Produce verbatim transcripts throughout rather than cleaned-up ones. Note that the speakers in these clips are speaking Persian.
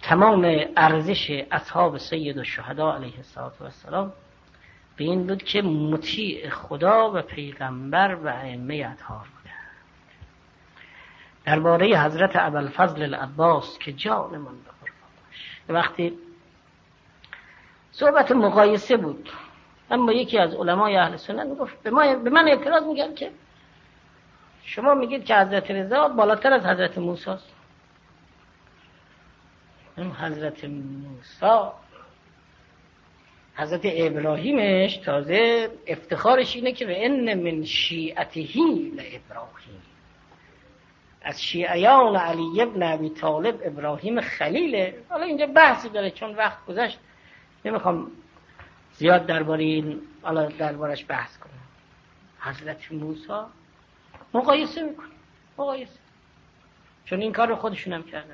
تمام ارزش اصحاب سید الشهدا علیه السلام به این بود که مطیع خدا و پیغمبر و ائمه اطهار بودند. درباره حضرت ابوالفضل العباس که جان من بخور وقتی صحبت مقایسه بود، اما یکی از علمای اهل سنت میگفت به من به من اعتراض میگن که شما میگید که حضرت رضا بالاتر از حضرت موسی است. حضرت موسی حضرت ابراهیمش تازه افتخارش اینه که به ان من شیعته لابراهیم، از شیعیان علی ابن ابی طالب ابراهیم خلیله. حالا اینجا بحثی داره چون وقت گذشت نمیخوام زیاد درباره این حالا دربارش بحث کنم. حضرت موسی مقایسه میکنه، مقایسه، چون این کار رو خودشون هم کردن.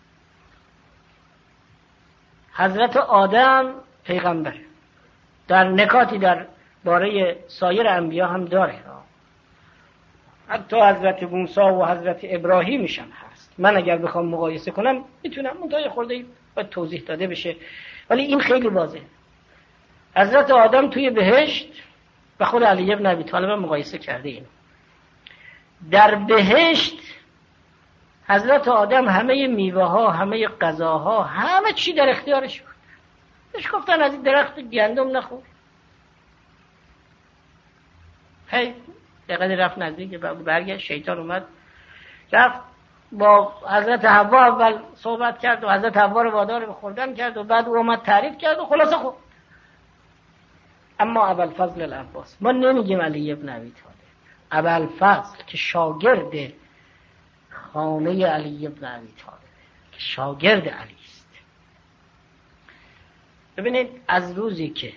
حضرت آدم پیغمبره، در نکاتی در باره سایر انبیا هم داره، حتی حضرت موسی و حضرت ابراهیمش هم هست. من اگر بخوام مقایسه کنم میتونم منتهای خورده باید توضیح داده بشه، ولی این خیلی واضحه. حضرت آدم توی بهشت و خود علی ابن ابی طالب مقایسه کرده. این در بهشت حضرت آدم همه میوه ها، همه غذاها، همه چی در اختیارش بود. بهش گفتن از این درخت گندم نخور. هی دقیقه رفت نزدیک برگشت، شیطان اومد رفت با حضرت حوا اول صحبت کرد و حضرت حوا رو وادار به خوردن کرد و بعد او اومد تعریف کرد و خلاصه خورد. اما ابوالفضل العباس، ما نمیگیم علی ابن ابی طالب، ابوالفضل که شاگرد خانه علی ابن ابی طالب، که شاگرد علی است. ببینید از روزی که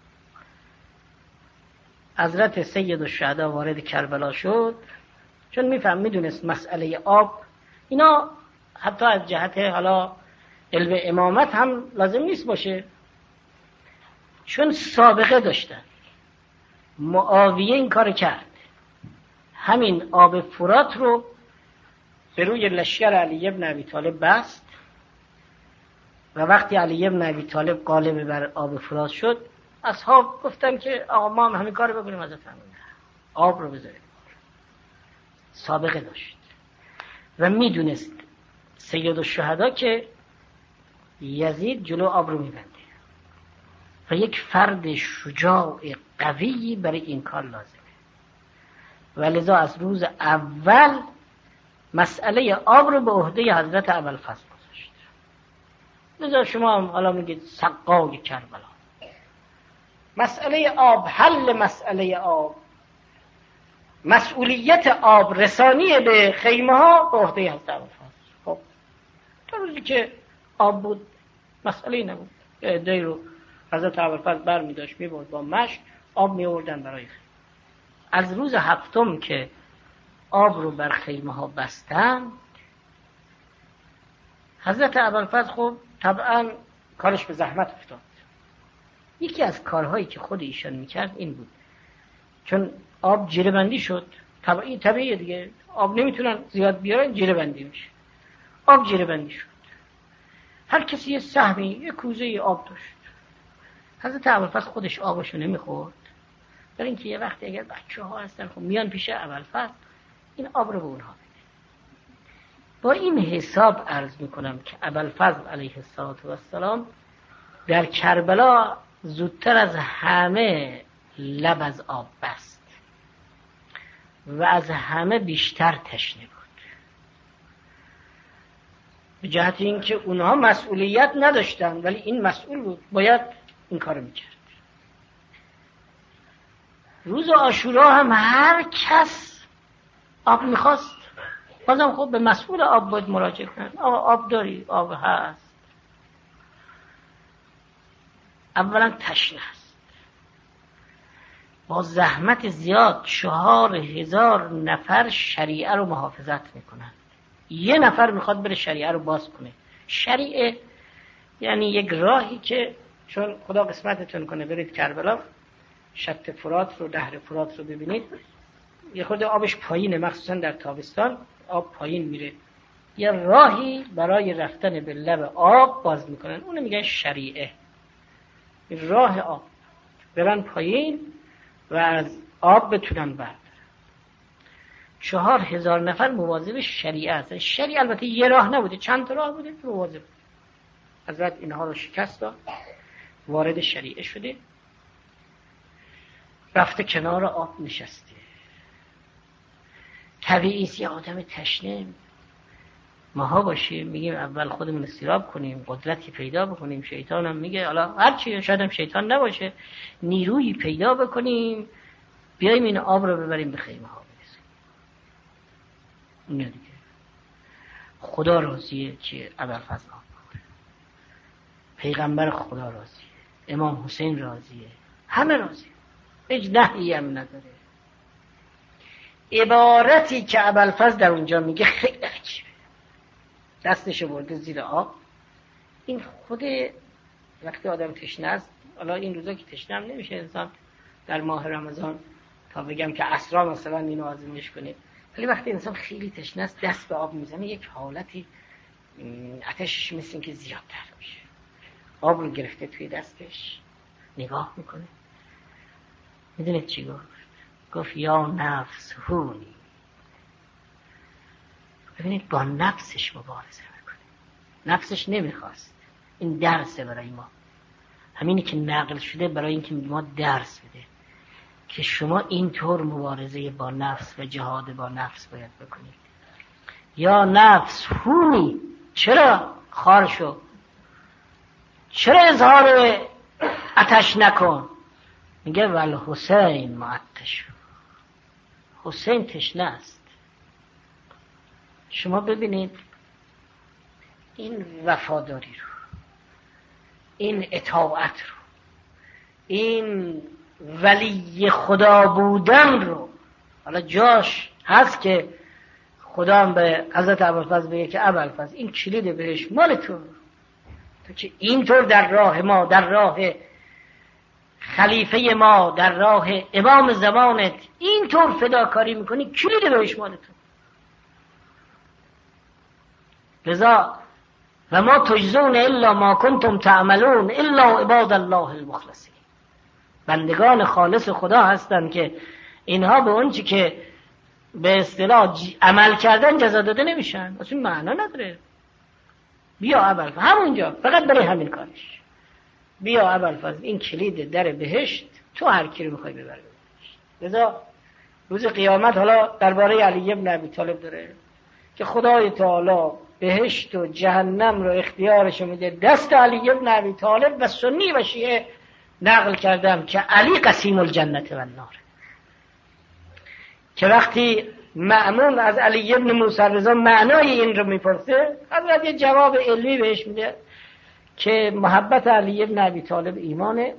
حضرت سید الشهدا وارد کربلا شد، چون میفهم میدونست مسئله آب اینا حتی از جهت حالا علم امامت هم لازم نیست باشه، چون سابقه داشتن. معاویه این کار کرد، همین آب فرات رو به روی لشکر علی ابن ابی طالب بست و وقتی علی ابن ابی طالب غالب بر آب فرات شد، اصحاب گفتن که آقا ما هم همین کار بکنیم، حضرت آب رو بذاریم. سابقه داشت و میدونست سید الشهدا که یزید جلو آب رو میبنده و یک فرد شجاع قوی برای این کار لازمه و لذا از روز اول مسئله آب رو به عهده حضرت ابوالفضل گذاشت. لذا شما هم حالا میگید سقای کربلا. مسئله آب، حل مسئله آب، مسئولیت آب رسانی به خیمه ها به عهده حضرت ابوالفضل. خب تا روزی که آب بود مسئله نبود. یه عده‌ای رو حضرت ابوالفضل برمی داشت میبرد با مشک آب میوردن برای خیمه. از روز هفتم که آب رو بر خیمه ها بستن، حضرت ابوالفضل خب طبعا کارش به زحمت افتاد. یکی از کارهایی که خود ایشان میکرد این بود، چون آب جیره بندی شد، طبعی طبیعیه دیگه، آب نمیتونن زیاد بیارن، جیره بندی میشه. آب جیره بندی شد، هر کسی یه سهمی، یه کوزه آب داشت. حضرت ابوالفضل خودش آبشو نمیخورد، برای اینکه یه وقتی اگر بچه ها هستن خب میان پیش ابوالفضل این آب رو به اونها بده. با این حساب عرض میکنم که ابوالفضل علیه السلام در کربلا زودتر از همه لب از آب بست و از همه بیشتر تشنه بود، به جهت اینکه اونها مسئولیت نداشتن ولی این مسئول بود، باید این کارو میکرد. روز عاشورا هم هر کس آب میخواست بازم خب به مسئول آب باید مراجعه کنن. آب داری؟ آب هست. اولا تشنه است، با زحمت زیاد چهار هزار نفر شریعه رو محافظت میکنن. یه نفر میخواد بره شریعه رو باز کنه. شریعه یعنی یک راهی که چون خدا قسمتتون کنه برید کربلا، شط فرات رو، نهر فرات رو ببینید، یه خورده آبش پایینه، مخصوصا در تابستان آب پایین میره، یه راهی برای رفتن به لب آب باز میکنن، اونو میگن شریعه. راه آب برن پایین و از آب بتونن بردارن. چهار هزار نفر مواظب شریعه هستن. شریعه البته یه راه نبوده، چند تا راه بوده مواظب. حضرت اینها رو شکست داد، وارد شریعه شده، رفته کنار آب نشسته. طبیعیست یه آدم تشنه ماها باشیم، میگیم اول خودمون استیراب کنیم، قدرتی پیدا بکنیم. شیطان هم میگه حالا هرچی، شاید هم شیطان نباشه، نیرویی پیدا بکنیم بیاییم این آب رو ببریم به خیمه ها برسیم. اینه دیگه. خدا راضیه که ابوالفضل آب بخوره، پیغمبر خدا راضیه، امام حسین راضیه، همه راضیه، هیچ نهی هم نداره. عبارتی که ابوالفضل در اونجا میگه خیلی عجیبه. دستش برده زیر آب. این خود وقتی آدم تشنه است، حالا این روزا که تشنه هم نمیشه انسان در ماه رمضان تا بگم که عصرا مثلا اینو آزمایش کنه، ولی وقتی انسان خیلی تشنه است دست به آب میزنه یک حالتی آتشش مثل این که زیادتر میشه. آب رو گرفته توی دستش نگاه میکنه. میدونید چی گفت؟ گفت یا نفس هونی. ببینید با نفسش مبارزه میکنه. نفسش نمیخواست. این درسه برای ما. همینی که نقل شده برای اینکه ما درس بده که شما اینطور مبارزه با نفس و جهاد با نفس باید بکنید. یا نفس هونی، چرا خار شو؟ چرا اظهار آتش نکن؟ میگه ول حسین معطش، حسین تشنه است. شما ببینید این وفاداری رو، این اطاعت رو، این ولی خدا بودن رو، حالا جاش هست که خدا هم به حضرت ابوالفضل بگه که ابوالفضل این کلید بهش مال تو، تو که اینطور در راه ما، در راه خلیفه ما، در راه امام زمانت اینطور فداکاری میکنی، کلید بهش مال تو. لذا و ما تجزون الا ما کنتم تعملون الا عباد الله المخلصین. بندگان خالص خدا هستند که اینها به اون چی که به اصطلاح عمل کردن جزا داده نمیشن. اصلا معنا نداره. بیا ابوالفضل همونجا فقط برای همین کارش. بیا ابوالفضل این کلید در بهشت، تو هر کی رو میخوای ببر بهشت. لذا روز قیامت حالا درباره علی ابن ابی طالب داره که خدای تعالی بهشت و جهنم رو اختیارش میده دست علی ابن ابی طالب و سنی و شیعه نقل کردم که علی قسیم الجنت و النار. که وقتی مأمون از علی ابن موسی رضا معنای این رو میپرسه، حضرت یه جواب علمی بهش میده که محبت علی ابن ابی طالب ایمانه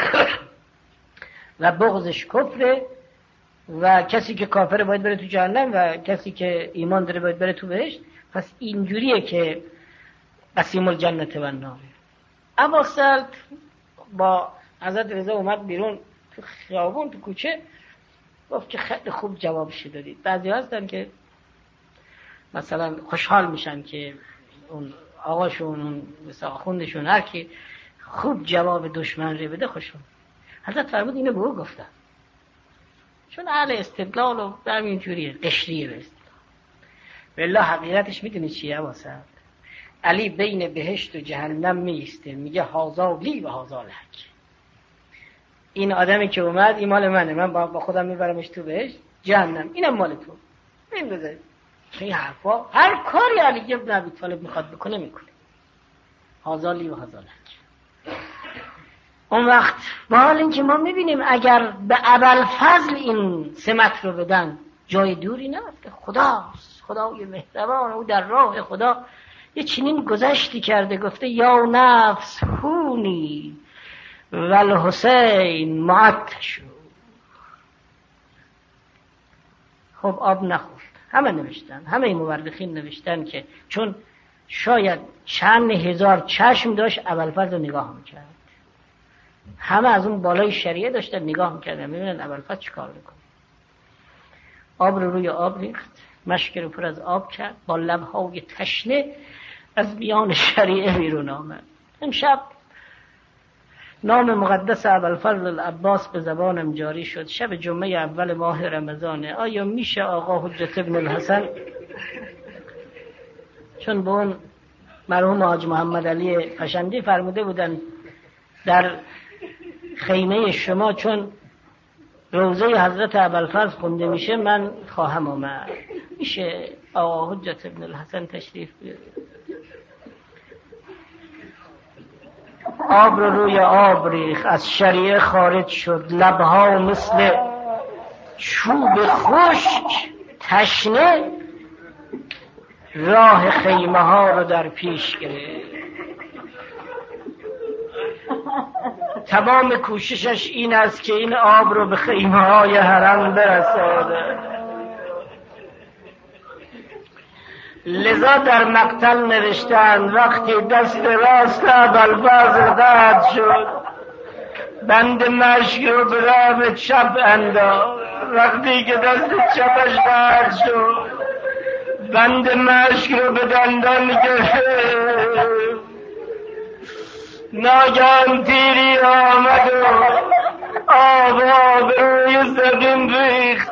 و بغضش کفره و کسی که کافر باید بره تو جهنم و کسی که ایمان داره باید بره تو بهشت. پس اینجوریه که قسیم الجنت و النار. ابا سلط با حضرت رضا اومد بیرون تو خیابون تو کوچه، گفت که خیلی خوب جوابش دادید. بعضی هستن که مثلا خوشحال میشن که اون آقاشون، اون مثلا آخوندشون، هر کی خوب جواب دشمن رو بده خوشحال. حضرت فرمود اینو به او گفتن چون اهل استدلال و همین جوریه، قشریه به اصطلاح. والله حقیقتش میدونی چیه واسه علی بین بهشت و جهنم میسته، میگه هازا لی و هازا لک. این آدمی که اومد این مال منه، من با خودم میبرمش تو بهشت، جهنم اینم مال تو. این بذارید این حرفا، هر کاری علی ابن ابی طالب میخواد بکنه میکنه. هازا لی و هازا لک. اون وقت با حال اینکه ما میبینیم اگر به ابوالفضل این سمت رو بدن جای دوری نرفته. خداست، خدای مهربان، او در راه خدا یه چنین گذشتی کرده، گفته یا نفس هونی والحسین معطش. خب آب نخورد. همه نوشتن، همه مورخین نوشتن که چون شاید چند هزار چشم داشت ابوالفضل رو نگاه میکرد، همه از اون بالای شریعه داشتن نگاه میکردن، میبینن ابوالفضل چیکار میکنه. آب رو روی آب ریخت، مشک رو پر از آب کرد، با لبهای تشنه از میان شریعه بیرون آمد. امشب نام مقدس ابوالفضل العباس به زبانم جاری شد. شب جمعه اول ماه رمضانه. آیا میشه آقا حجت ابن الحسن، چون به اون مرحوم حاج محمد علی پشندی فرموده بودن در خیمه شما چون روضه حضرت ابوالفضل خونده میشه من خواهم آمد، میشه آقا حجت ابن الحسن تشریف بیارید؟ آب رو روی آب ریخ، از شریعه خارج شد، لبها مثل چوب خشک تشنه راه خیمه ها رو در پیش گرفت. تمام کوششش این است که این آب رو به خیمه های حرم برساده. لذا در مقتل نوشتند وقتی دست راست ابوالفضل قطع شد، بند مشک رو به راه چپ انداخت. وقتی که دست چپش قطع شد، بند مشک رو به دندان گرفت. ناگهان تیری آمد و آب آب روی زمین ریخت.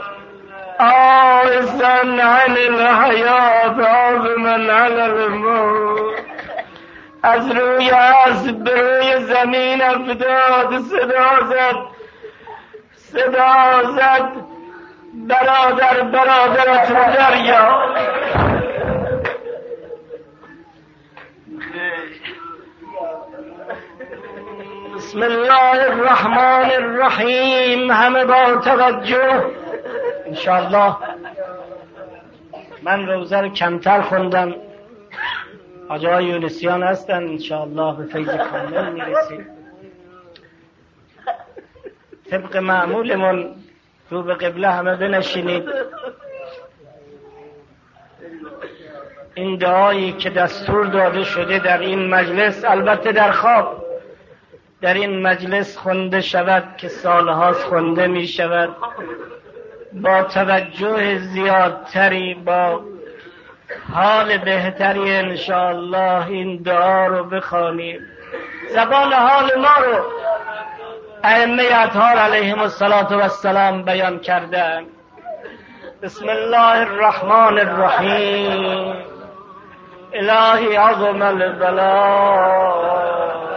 آهستن عن الحیات آب من علی الموت. از روی اسب به روی زمین افتاد، صدا زد صدا زد برادر برادرت رو دریا. بسم الله الرحمن الرحیم. همه با توجه. انشاءالله من روزه رو کمتر خوندم، آجای یونسیان هستن، انشاءالله به فیض کامل میرسیم. طبق معمولمون رو به قبله همه بنشینید. این دعایی که دستور داده شده در این مجلس، البته در خواب در این مجلس خونده شود که سالهاست خونده می شود، با توجه زیادتری، با حال بهتری انشاءالله این دعا رو بخوانیم. زبان حال ما رو ائمه اطهار علیهم السلام بیان کردن. بسم الله الرحمن الرحیم. الهی عظم البلاء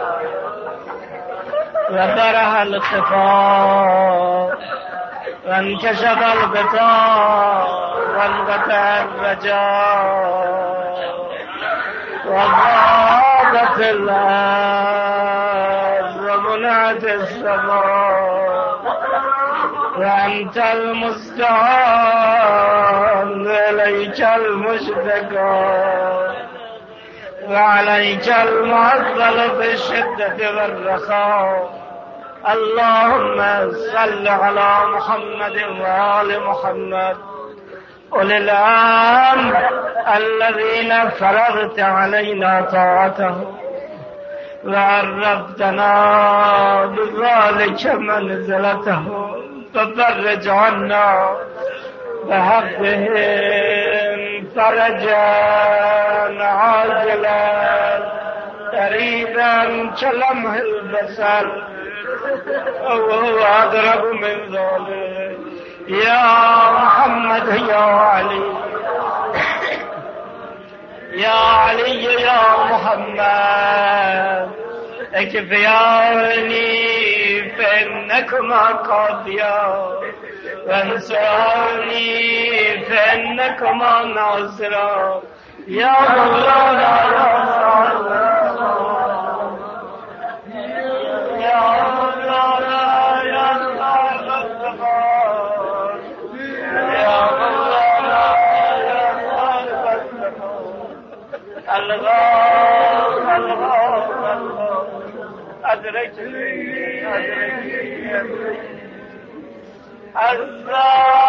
و برح الخفاء و انکشف الغطاء و انقطع الرجاء و ضاقت الارض و منعت السماء و انت المستعان الیک المشتکى و علیک المعضل فی الشدة والرخاء. اللهم صل على محمد وآل محمد أولي الأمر الذين فرضت علينا طاعتهم وعرفتنا بذلك منزلتهم ففرج عنا بحقهم فرجا عاجلا قريبا كلمح البصر وهو أقرب من ذلك. يا محمد يا علي يا علي يا محمد اكفياني فإنكما قاضيا وانصراني فإنكما ناصرا. يا مولانا يا صالح الله الله الله أدركني أدركني الله